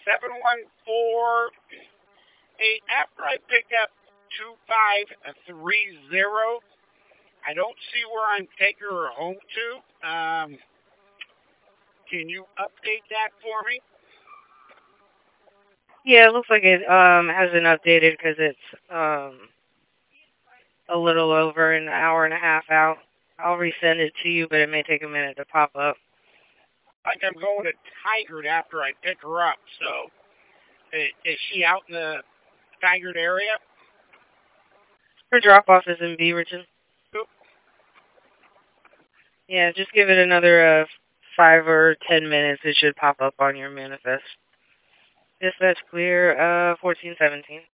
714-8. After I pick up 2530, I don't see where I'm taking her home to. Can you update that for me? Yeah, it looks like it hasn't updated because it's a little over an hour and a half out. I'll resend it to you, but it may take a minute to pop up. Like I'm going to Tigard after I pick her up. So, is she out in the Tigard area? Her drop off is in Beaverton. Oop. Yeah, just give it another 5 or 10 minutes. It should pop up on your manifest. Dispatch clear, 1417.